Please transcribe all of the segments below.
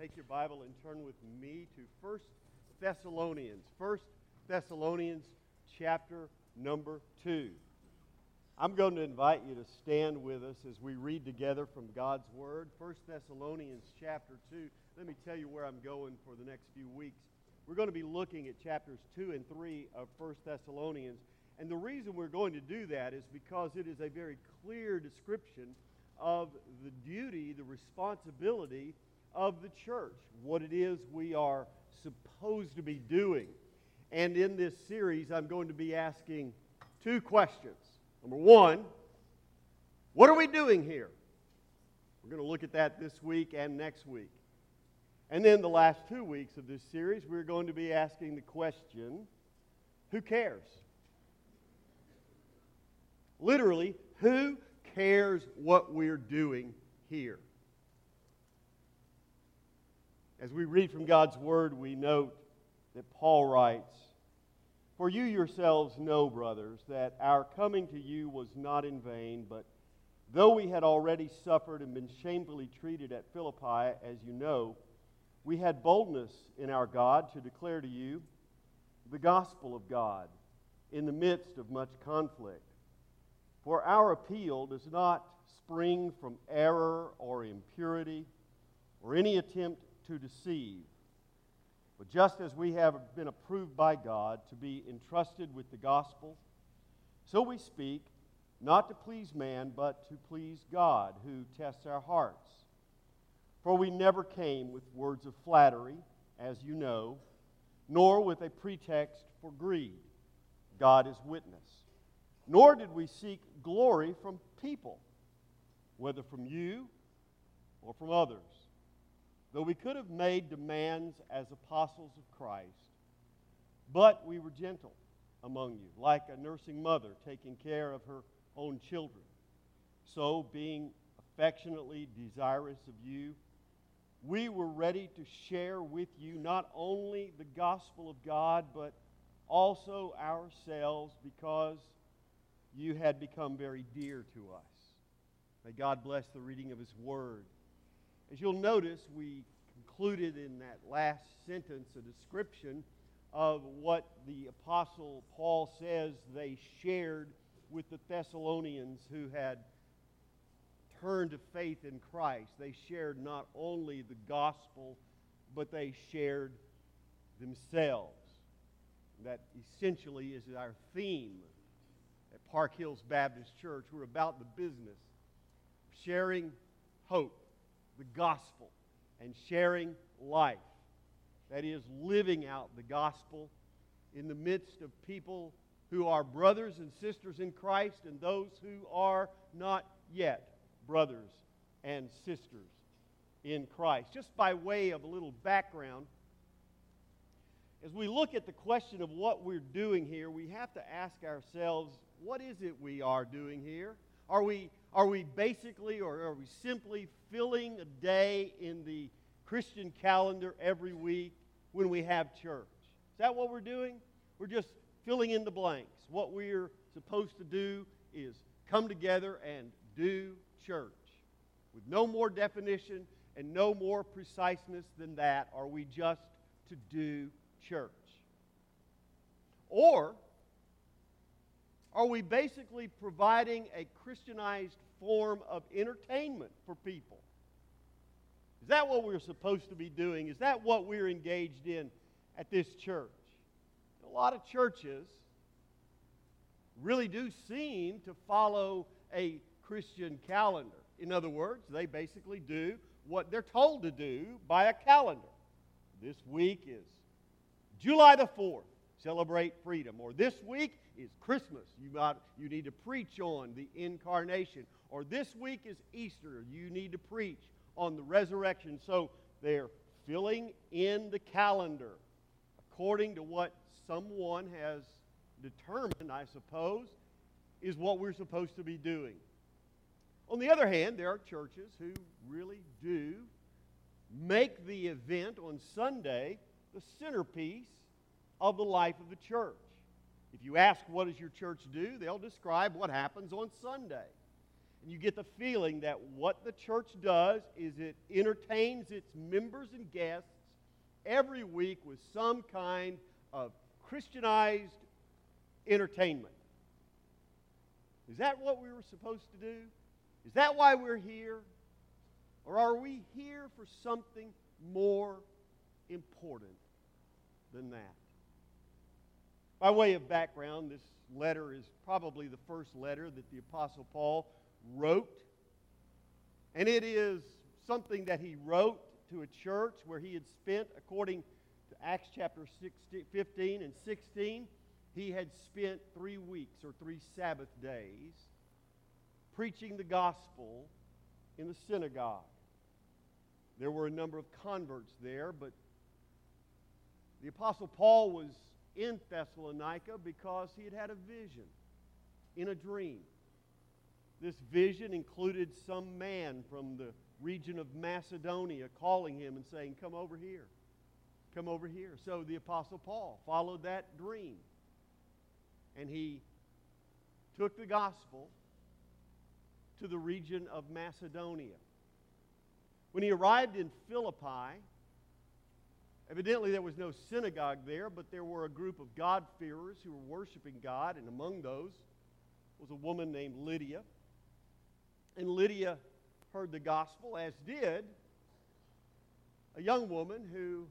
take your Bible and turn with me to 1 Thessalonians. 1 Thessalonians chapter number 2. I'm going to invite you to stand with us as we read together from God's Word. 1 Thessalonians chapter 2. Let me tell you where I'm going for the next few weeks. We're going to be looking at chapters 2 and 3 of 1 Thessalonians. And the reason we're going to do that is because it is a very clear description of the duty, the responsibility of the church, what it is we are supposed to be doing. And in this series, I'm going to be asking two questions. Number one, what are we doing here? We're going to look at that this week and next week. And then the last 2 weeks of this series, we're going to be asking the question, who cares? Literally, who cares what we're doing here? As we read from God's Word, we note that Paul writes, "For you yourselves know, brothers, that our coming to you was not in vain, but though we had already suffered and been shamefully treated at Philippi, as you know, we had boldness in our God to declare to you the gospel of God in the midst of much conflict. For our appeal does not spring from error or impurity or any attempt to deceive. But just as we have been approved by God to be entrusted with the gospel, so we speak, not to please man, but to please God, who tests our hearts. For we never came with words of flattery, as you know, nor with a pretext for greed. God is witness. Nor did we seek glory from people, whether from you or from others. Though we could have made demands as apostles of Christ, but we were gentle among you, like a nursing mother taking care of her own children. So, being affectionately desirous of you, we were ready to share with you not only the gospel of God, but also ourselves, because you had become very dear to us." May God bless the reading of His Word. As you'll notice, we concluded in that last sentence a description of what the Apostle Paul says they shared with the Thessalonians who had turned to faith in Christ. They shared not only the gospel, but they shared themselves. That essentially is our theme at Park Hills Baptist Church. We're about the business of sharing hope, the gospel, and sharing life. That is, living out the gospel in the midst of people who are brothers and sisters in Christ and those who are not yet brothers and sisters in Christ. Just by way of a little background, as we look at the question of what we're doing here, we have to ask ourselves, what is it we are doing here? Are we basically, or are we simply filling a day in the Christian calendar every week when we have church? Is that what we're doing? We're just filling in the blanks. What we're supposed to do is come together and do church. With no more definition and no more preciseness than that, are we just to do church? Or are we basically providing a Christianized form of entertainment for people? Is that what we're supposed to be doing? Is that what we're engaged in at this church? A lot of churches really do seem to follow a Christian calendar. In other words, they basically do what they're told to do by a calendar. This week is July the 4th, celebrate freedom. Or this week is Christmas. You need to preach on the incarnation. Or this week is Easter. You need to preach on the resurrection. So they're filling in the calendar according to what someone has determined, I suppose, is what we're supposed to be doing. On the other hand, there are churches who really do make the event on Sunday the centerpiece of the life of the church. If you ask, what does your church do? They'll describe what happens on Sunday. And you get the feeling that what the church does is it entertains its members and guests every week with some kind of Christianized entertainment. Is that what we were supposed to do? Is that why we're here? Or are we here for something more important than that? By way of background, this letter is probably the first letter that the Apostle Paul wrote. And it is something that he wrote to a church where he had spent, according to Acts chapter 15 and 16, he had spent 3 weeks or 3 Sabbath days preaching the gospel in the synagogue. There were a number of converts there, but the Apostle Paul was in Thessalonica because he had had a vision in a dream. This vision included some man from the region of Macedonia calling him and saying, "Come over here. Come over here." So the Apostle Paul followed that dream, and he took the gospel to the region of Macedonia. When he arrived in Philippi, evidently there was no synagogue there, but there were a group of God-fearers who were worshiping God, and among those was a woman named Lydia. And Lydia heard the gospel, as did a young woman who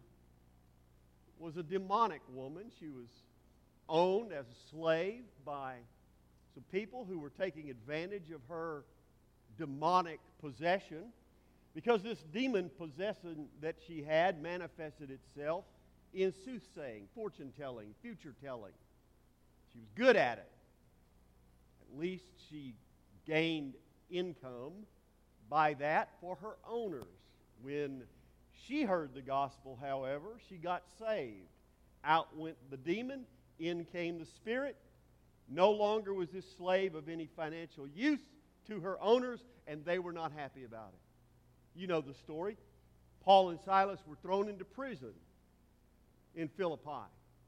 was a demonic woman. She was owned as a slave by some people who were taking advantage of her demonic possession, because this demon possession that she had manifested itself in soothsaying, fortune-telling, future-telling. She was good at it. At least she gained income by that for her owners. When she heard the gospel, however, she got saved. Out went the demon, in came the spirit. No longer was this slave of any financial use to her owners, and they were not happy about it. You know the story. Paul and Silas were thrown into prison in Philippi.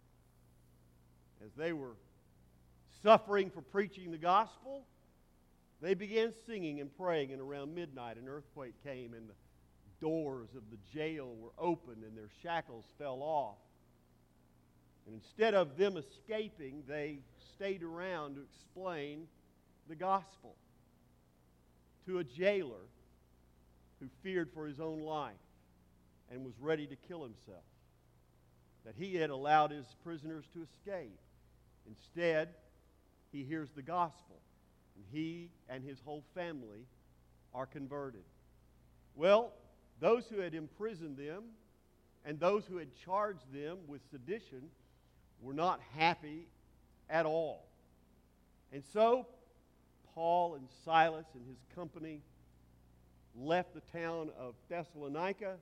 As they were suffering for preaching the gospel, they began singing and praying, and around midnight an earthquake came, and the doors of the jail were opened, and their shackles fell off. And instead of them escaping, they stayed around to explain the gospel to a jailer who feared for his own life and was ready to kill himself, that he had allowed his prisoners to escape. Instead, he hears the gospel, and he and his whole family are converted. Well, those who had imprisoned them and those who had charged them with sedition were not happy at all. And so Paul and Silas and his company left the town of Thessalonica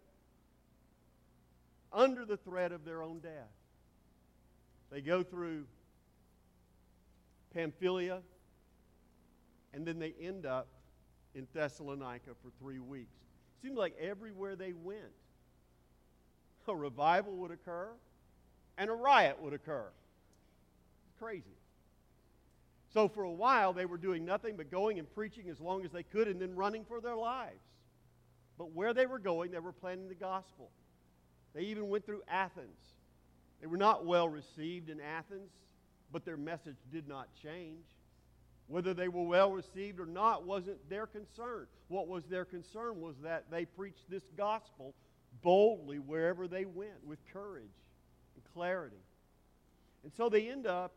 under the threat of their own death. They go through Pamphylia, and then they end up in Thessalonica for 3 weeks. It seemed like everywhere they went, a revival would occur and a riot would occur. It's crazy. So for a while, they were doing nothing but going and preaching as long as they could and then running for their lives. But where they were going, they were planting the gospel. They even went through Athens. They were not well received in Athens, but their message did not change. Whether they were well received or not wasn't their concern. What was their concern was that they preached this gospel boldly wherever they went, with courage and clarity. And so they end up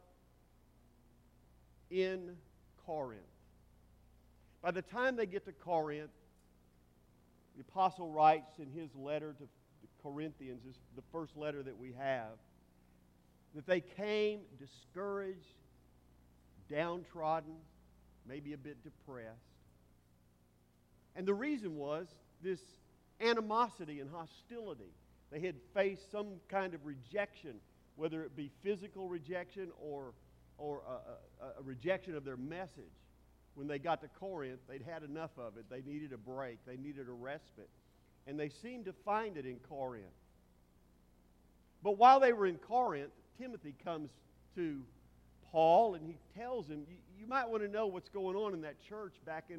in Corinth. By the time they get to Corinth, the apostle writes in his letter to the Corinthians, this is the first letter that we have, that they came discouraged, downtrodden, maybe a bit depressed. And the reason was this animosity and hostility. They had faced some kind of rejection, whether it be physical rejection or a rejection of their message. When they got to Corinth, they'd had enough of it. They needed a break. They needed a respite. And they seemed to find it in Corinth. But while they were in Corinth, Timothy comes to Paul and he tells him, you might want to know what's going on in that church back in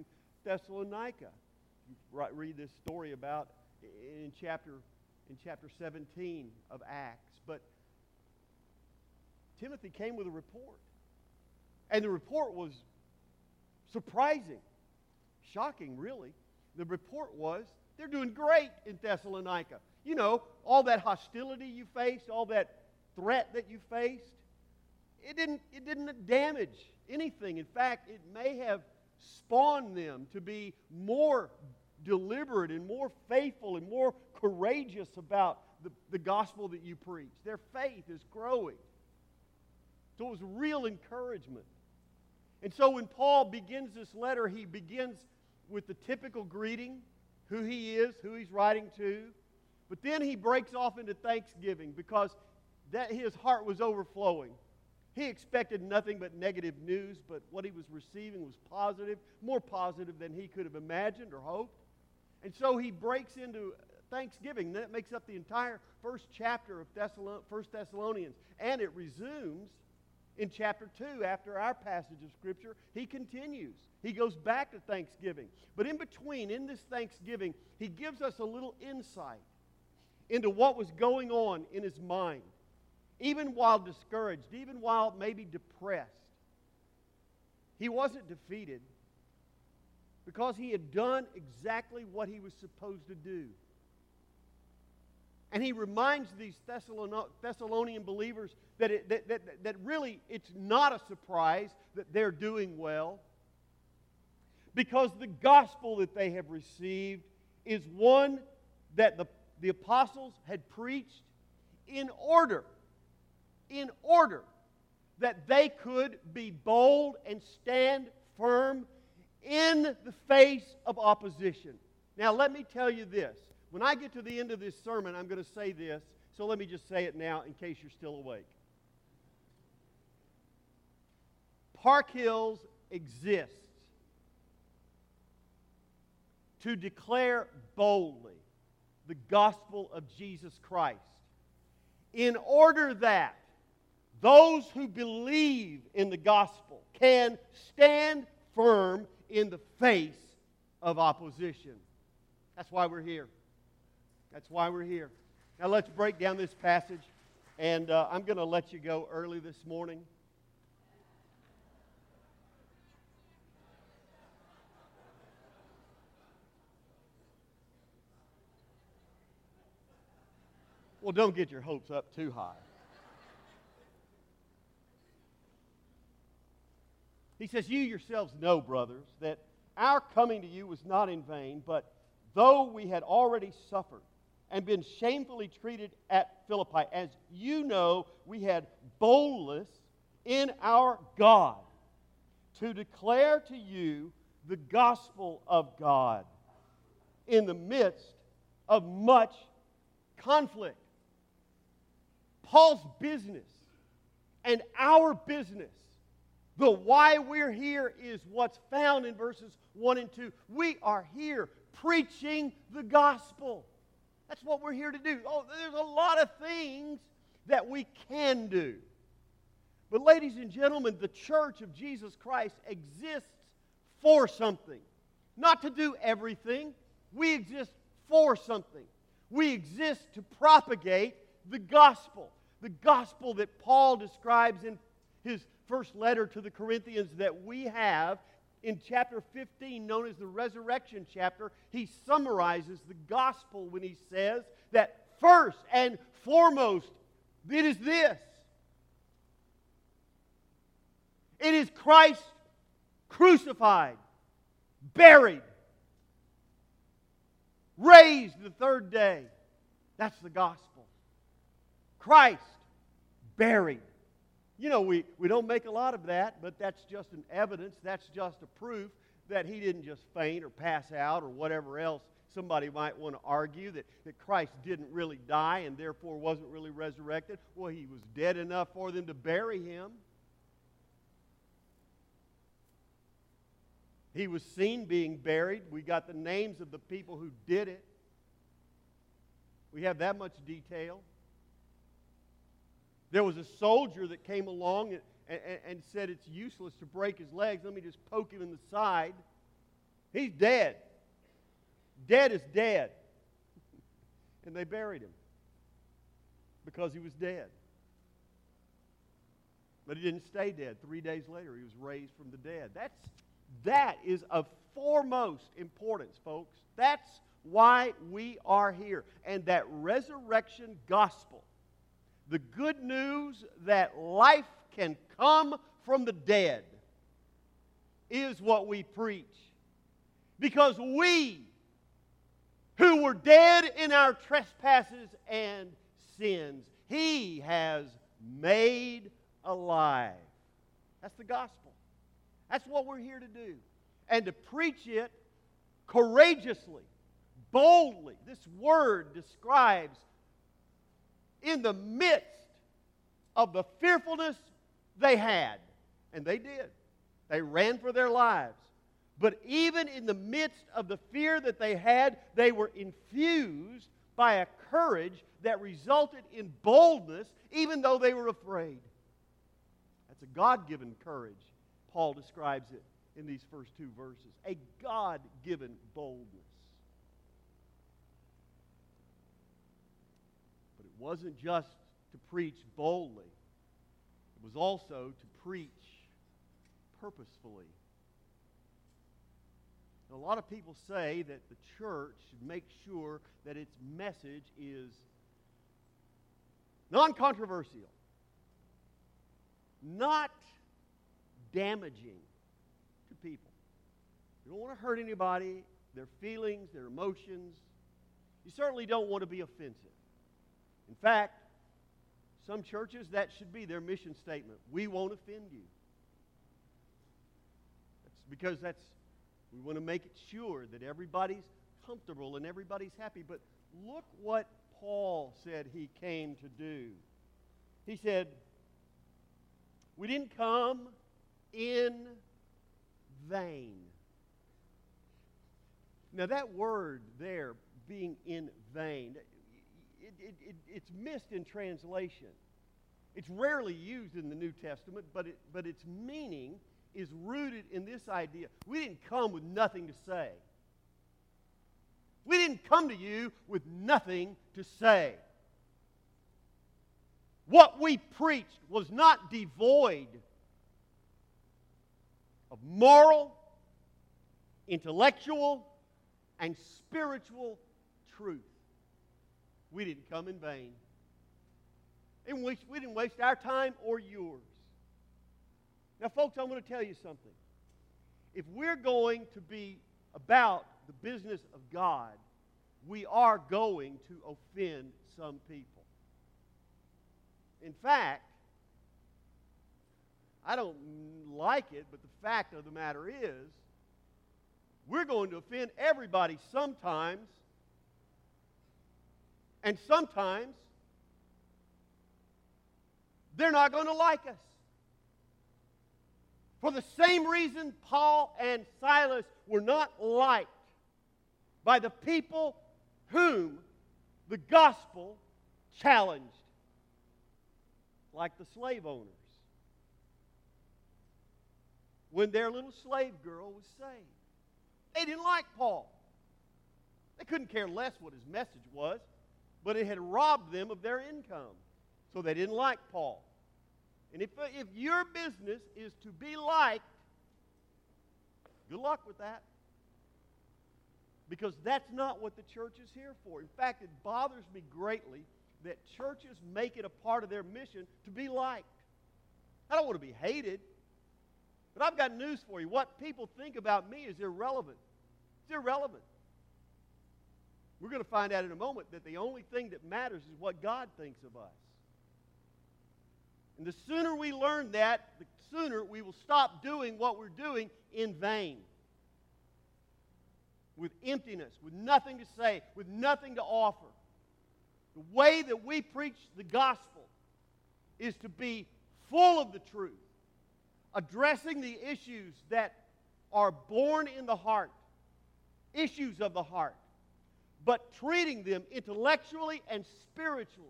Thessalonica. You read this story about in chapter 17 of Acts. But Timothy came with a report. And the report was surprising, shocking, really. The report was, they're doing great in Thessalonica. You know, all that hostility you faced, all that threat that you faced, it didn't damage anything. In fact, it may have spawned them to be more deliberate and more faithful and more courageous about the gospel that you preach. Their faith is growing. So it was real encouragement. And so when Paul begins this letter, he begins with the typical greeting, who he is, who he's writing to. But then he breaks off into thanksgiving because his heart was overflowing. He expected nothing but negative news, but what he was receiving was positive, more positive than he could have imagined or hoped. And so he breaks into thanksgiving. That makes up the entire first chapter of 1 Thessalonians. And it resumes in chapter 2, after our passage of Scripture. He continues. He goes back to thanksgiving. But in between, in this thanksgiving, he gives us a little insight into what was going on in his mind. Even while discouraged, even while maybe depressed, he wasn't defeated because he had done exactly what he was supposed to do. And he reminds these Thessalonian believers that really it's not a surprise that they're doing well, because the gospel that they have received is one that the apostles had preached in order that they could be bold and stand firm in the face of opposition. Now, let me tell you this. When I get to the end of this sermon, I'm going to say this, so let me just say it now in case you're still awake. Park Hills exists to declare boldly the gospel of Jesus Christ, in order that those who believe in the gospel can stand firm in the face of opposition. That's why we're here. That's why we're here. Now let's break down this passage, and I'm going to let you go early this morning. Well, don't get your hopes up too high. He says, "You yourselves know, brothers, that our coming to you was not in vain, but though we had already suffered and been shamefully treated at Philippi, as you know, we had boldness in our God to declare to you the gospel of God in the midst of much conflict." Paul's business and our business, the why we're here, is what's found in verses 1 and 2. We are here preaching the gospel. That's what we're here to do. Oh, there's a lot of things that we can do. But ladies and gentlemen, the church of Jesus Christ exists for something. Not to do everything. We exist for something. We exist to propagate the gospel. The gospel that Paul describes in his first letter to the Corinthians that we have in chapter 15, known as the resurrection chapter. He summarizes the gospel when he says that first and foremost, it is this. It is Christ crucified, buried, raised the third day. That's the gospel. Christ buried. You know, we don't make a lot of that, but that's just an evidence, that's just a proof that he didn't just faint or pass out or whatever else somebody might want to argue, that Christ didn't really die and therefore wasn't really resurrected. Well, he was dead enough for them to bury him. He was seen being buried. We got the names of the people who did it. We have that much detail. There was a soldier that came along and said it's useless to break his legs. Let me just poke him in the side. He's dead. Dead is dead. And they buried him because he was dead. But he didn't stay dead. 3 days later, he was raised from the dead. That is of foremost importance, folks. That's why we are here. And that resurrection gospel, the good news that life can come from the dead, is what we preach. Because we, who were dead in our trespasses and sins, He has made alive. That's the gospel. That's what we're here to do. And to preach it courageously, boldly. This word describes in the midst of the fearfulness they had. And they did. They ran for their lives. But even in the midst of the fear that they had, they were infused by a courage that resulted in boldness, even though they were afraid. That's a God-given courage. Paul describes it in these first two verses. A God-given boldness. But it wasn't just to preach boldly. It was also to preach purposefully. A lot of people say that the church should make sure that its message is non-controversial, not damaging to people. You don't want to hurt anybody, their feelings, their emotions. You certainly don't want to be offensive. In fact, some churches, that should be their mission statement. We won't offend you. We want to make it sure that everybody's comfortable and everybody's happy. But look what Paul said he came to do. He said, we didn't come in vain. Now that word there, being in vain, it's missed in translation. It's rarely used in the New Testament, but its meaning is rooted in this idea. We didn't come with nothing to say. We didn't come to you with nothing to say. What we preached was not devoid of moral, intellectual, and spiritual truth. We didn't come in vain. And we didn't waste our time or yours. Now, folks, I'm going to tell you something. If we're going to be about the business of God, we are going to offend some people. In fact, I don't like it, but the fact of the matter is, we're going to offend everybody sometimes, and sometimes they're not going to like us. For the same reason Paul and Silas were not liked by the people whom the gospel challenged, like the slave owners, when their little slave girl was saved. They didn't like Paul. They couldn't care less what his message was, but it had robbed them of their income. So they didn't like Paul. And if your business is to be liked, good luck with that. Because that's not what the church is here for. In fact, it bothers me greatly that churches make it a part of their mission to be liked. I don't want to be hated, but I've got news for you. What people think about me is irrelevant. It's irrelevant. We're going to find out in a moment that the only thing that matters is what God thinks of us. And the sooner we learn that, the sooner we will stop doing what we're doing in vain. With emptiness, with nothing to say, with nothing to offer. The way that we preach the gospel is to be full of the truth, addressing the issues that are born in the heart, issues of the heart, but treating them intellectually and spiritually.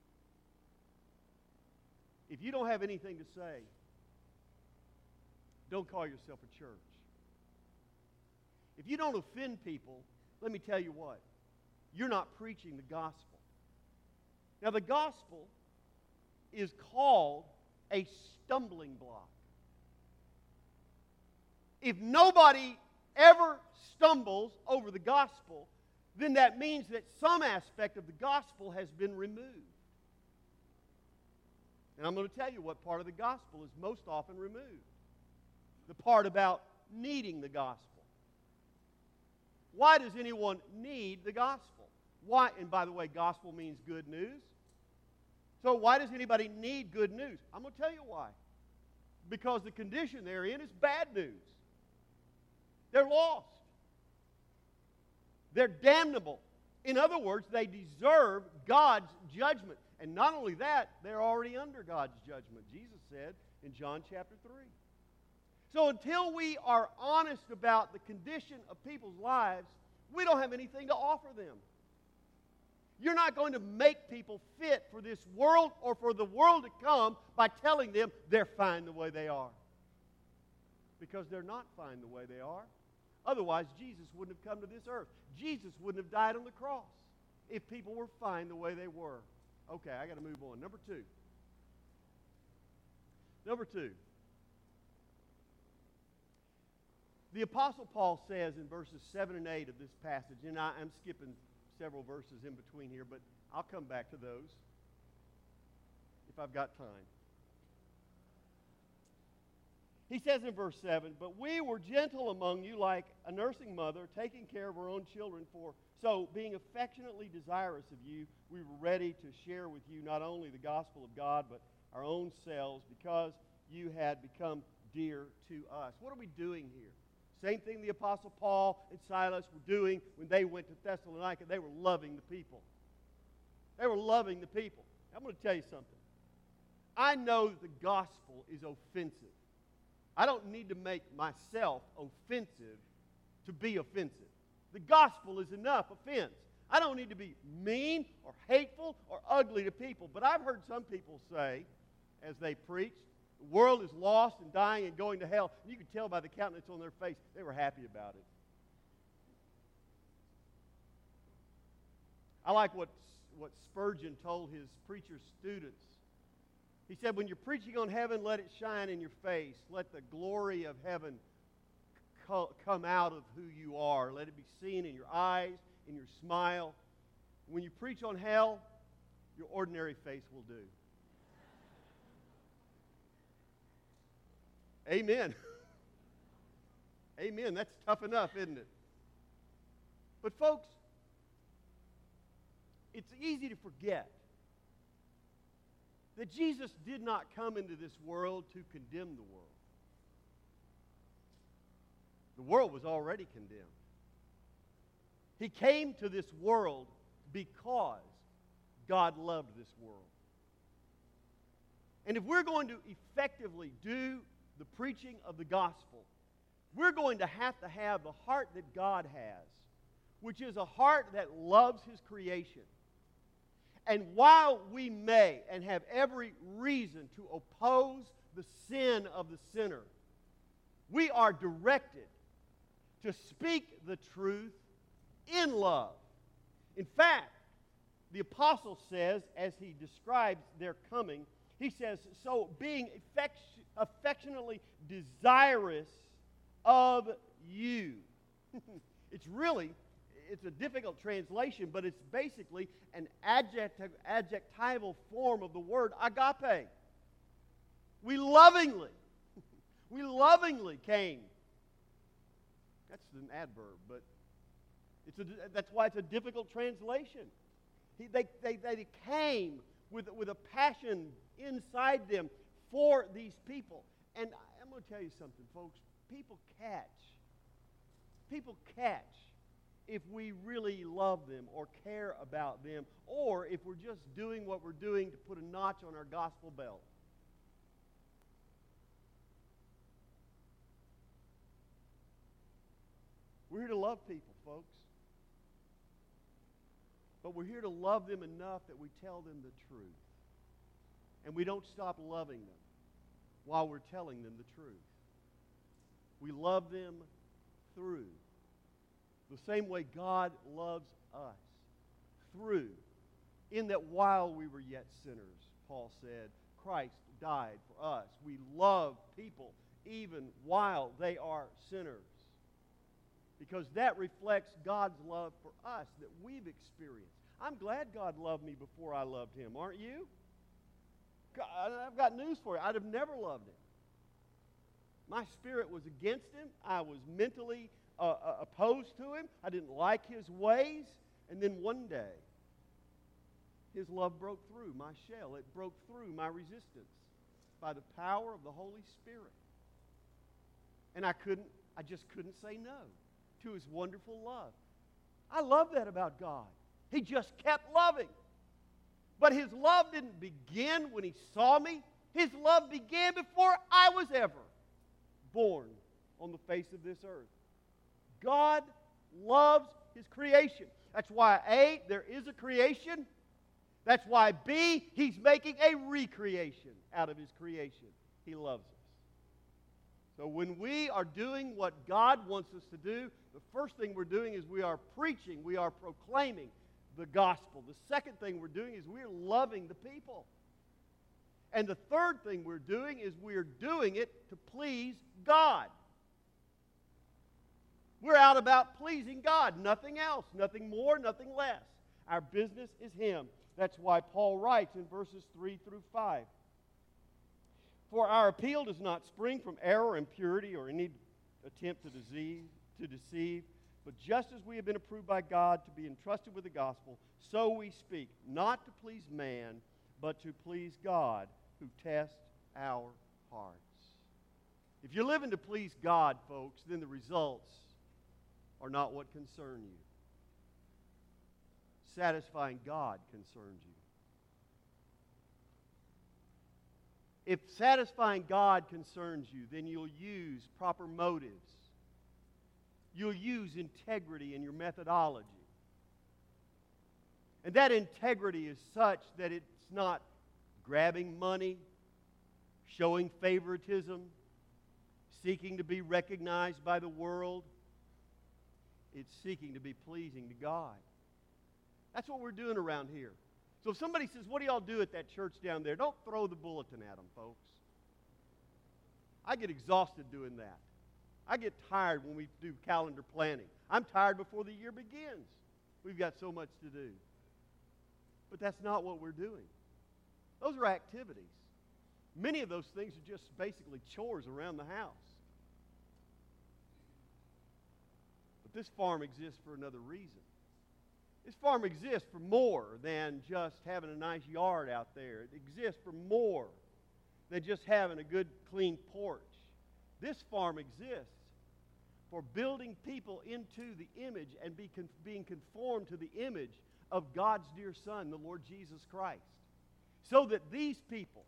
If you don't have anything to say, don't call yourself a church. If you don't offend people, let me tell you what, you're not preaching the gospel. Now, the gospel is called a stumbling block. If nobody ever stumbles over the gospel, then that means that some aspect of the gospel has been removed. And I'm going to tell you what part of the gospel is most often removed. The part about needing the gospel. Why does anyone need the gospel? Why? And by the way, gospel means good news. So why does anybody need good news? I'm going to tell you why. Because the condition they're in is bad news. They're lost. They're damnable. In other words, they deserve God's judgment. And not only that, they're already under God's judgment, Jesus said in John chapter 3. So until we are honest about the condition of people's lives, we don't have anything to offer them. You're not going to make people fit for this world or for the world to come by telling them they're fine the way they are. Because they're not fine the way they are. Otherwise, Jesus wouldn't have come to this earth. Jesus wouldn't have died on the cross if people were fine the way they were. Okay, I got to move on. Number two. The Apostle Paul says in verses 7 and 8 of this passage, and I'm skipping several verses in between here, but I'll come back to those if I've got time. He says in verse 7, "But we were gentle among you like a nursing mother, taking care of her own children. So, being affectionately desirous of you, we were ready to share with you not only the gospel of God, but our own selves, because you had become dear to us." What are we doing here? Same thing the Apostle Paul and Silas were doing when they went to Thessalonica. They were loving the people. They were loving the people. I'm going to tell you something. I know that the gospel is offensive. I don't need to make myself offensive to be offensive. The gospel is enough offense. I don't need to be mean or hateful or ugly to people. But I've heard some people say, as they preach, the world is lost and dying and going to hell. You could tell by the countenance on their face, they were happy about it. I like what Spurgeon told his preacher students. He said, when you're preaching on heaven, let it shine in your face. Let the glory of heaven come out of who you are. Let it be seen in your eyes, in your smile. When you preach on hell, your ordinary face will do. Amen. Amen. That's tough enough, isn't it? But folks, it's easy to forget that Jesus did not come into this world to condemn the world. The world was already condemned. He came to this world because God loved this world. And if we're going to effectively do the preaching of the gospel, we're going to have the heart that God has, which is a heart that loves His creation. And while we may and have every reason to oppose the sin of the sinner, we are directed to speak the truth in love. In fact, the apostle says, as he describes their coming, he says, so being affectionately desirous of you. It's a difficult translation, but it's basically an adjectival form of the word agape. We lovingly came. That's an adverb, but that's why it's a difficult translation. They came with a passion inside them for these people. And I'm going to tell you something, folks. People catch if we really love them or care about them, or if we're just doing what we're doing to put a notch on our gospel belt. We're here to love people, folks. But we're here to love them enough that we tell them the truth. And we don't stop loving them while we're telling them the truth. We love them through. The same way God loves us. Through. In that while we were yet sinners, Paul said, Christ died for us. We love people even while they are sinners. Because that reflects God's love for us that we've experienced. I'm glad God loved me before I loved Him, aren't you? I've got news for you. I'd have never loved Him. My spirit was against Him. I was mentally opposed to Him. I didn't like His ways. And then one day, His love broke through my shell. It broke through my resistance by the power of the Holy Spirit. And I just couldn't say no to His wonderful love. I love that about God. He just kept loving. But His love didn't begin when He saw me. His love began before I was ever born on the face of this earth. God loves His creation. That's why A, there is a creation. That's why B, He's making a recreation out of His creation. He loves us. So when we are doing what God wants us to do, the first thing we're doing is we are preaching, we are proclaiming the gospel. The second thing we're doing is we're loving the people. And the third thing we're doing is we're doing it to please God. We're out about pleasing God, nothing else, nothing more, nothing less. Our business is Him. That's why Paul writes in verses 3 through 5. For our appeal does not spring from error, impurity, or any attempt to deceive, but just as we have been approved by God to be entrusted with the gospel, so we speak, not to please man, but to please God, who tests our hearts. If you're living to please God, folks, then the results are not what concern you. Satisfying God concerns you. If satisfying God concerns you, then you'll use proper motives. You'll use integrity in your methodology. And that integrity is such that it's not grabbing money, showing favoritism, seeking to be recognized by the world. It's seeking to be pleasing to God. That's what we're doing around here. So if somebody says, what do y'all do at that church down there? Don't throw the bulletin at them, folks. I get exhausted doing that. I get tired when we do calendar planning. I'm tired before the year begins. We've got so much to do. But that's not what we're doing. Those are activities. Many of those things are just basically chores around the house. But this farm exists for another reason. This farm exists for more than just having a nice yard out there. It exists for more than just having a good, clean porch. This farm exists for building people into the image and being conformed to the image of God's dear Son, the Lord Jesus Christ. So that these people,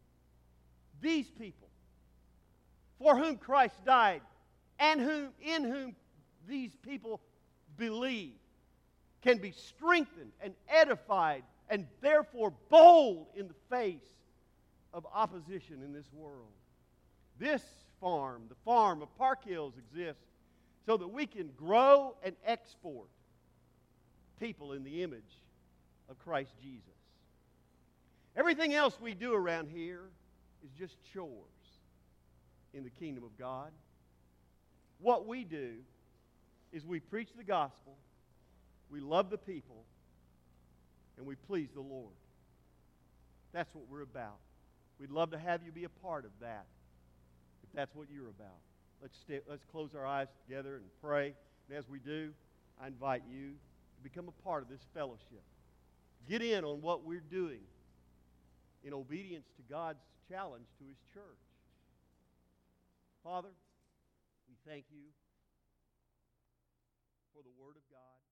for whom Christ died, and in whom these people believe, can be strengthened and edified and therefore bold in the face of opposition in this world. This farm, the farm of Park Hills, exists so that we can grow and export people in the image of Christ Jesus. Everything else we do around here is just chores in the kingdom of God. What we do is we preach the gospel, we love the people, and we please the Lord. That's what we're about. We'd love to have you be a part of that, if that's what you're about. Let's close our eyes together and pray. And as we do, I invite you to become a part of this fellowship. Get in on what we're doing in obedience to God's challenge to His church. Father, we thank you for the Word of God.